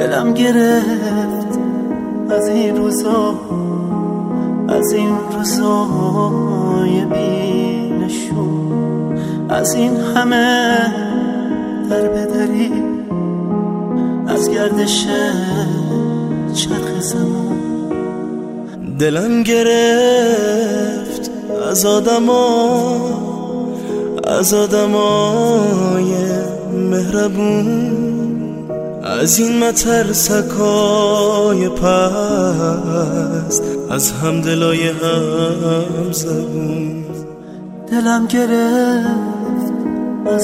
دلم گرفت از این روزا، از این روزای بی‌نشون، از این همه در بدری، از گردش چرخ زمان. دلم گرفت از آدمای مهربون، از این مترسکای پست، از همدلای هم زبون. دلم گرفت از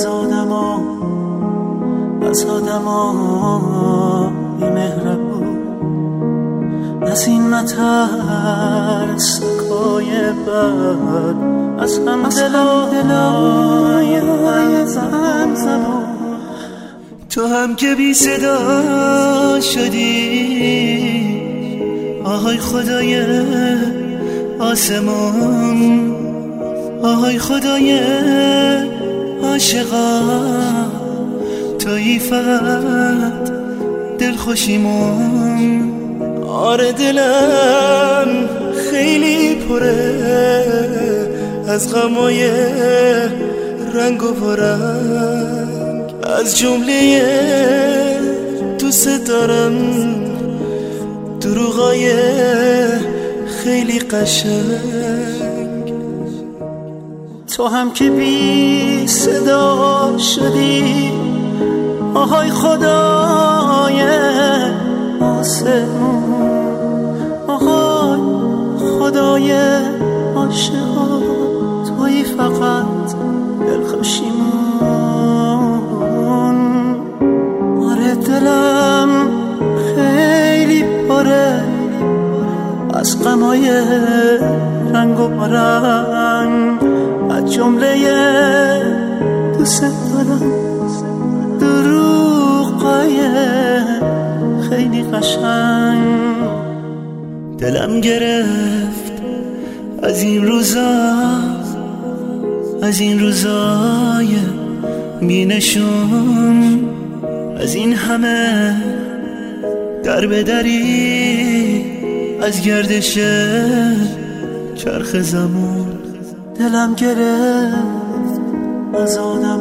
آدمای مهربون، از این مترسکای بد، از همدلای هم زبون. تو هم که بی صدا شدی، آهای خدای آسمان، آهای خدای عاشقا، تویی فقط دلخوشیمون. آره دلم خیلی پره از غمای رنگ و پرنگ، از جمله دوست دارم دروغای خیلی قشنگ. تو هم که بی صدا شدی، آهای خدای آسمون، آهای خدای عاشقا، تویی فقط دلخوشیمون. آره دلم خیلی پره از غمای رنگ و رنگ، از جمله دوست دارم دروغای خیلی قشنگ. دلم گرفت از این روزای بی‌نشون، از این همه در بدری، از گردش چرخ زمان. دلم گرفت از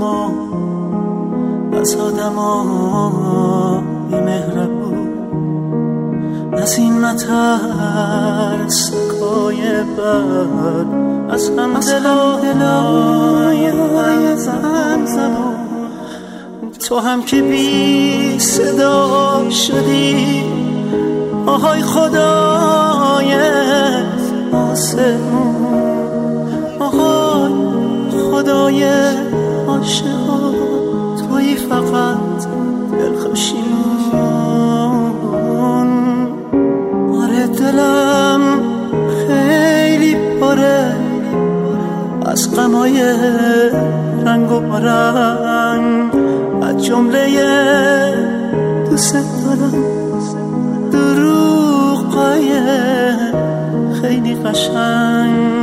آدمای مهربون، از این مترسکای بد، از همدلای هم زبون. تو هم که بی صدا شدی، آهای خدای آسمون، آهای خدای عاشقا، تویی فقط دلخوشیمون. آره دلم خیلی پره از غمای رنگ و رنگ، از جمله دوست دارم دروغای خیلی قشنگ.